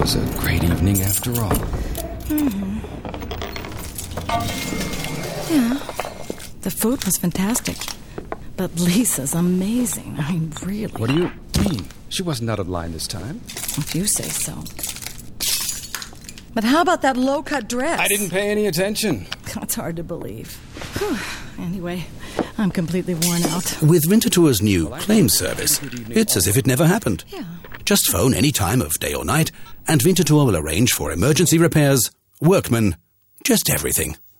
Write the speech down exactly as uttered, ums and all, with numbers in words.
was a great evening after all. Mm-hmm. Yeah, the food was fantastic. But Lisa's amazing. I mean, really. What do you mean? She wasn't out of line this time. If you say so. But how about that low-cut dress? I didn't pay any attention. That's hard to believe. Whew. Anyway, I'm completely worn out. With Winterthur's new claim service, it's as if it never happened. Yeah. Just phone any time of day or night, and Winterthur will arrange for emergency repairs, workmen, just everything.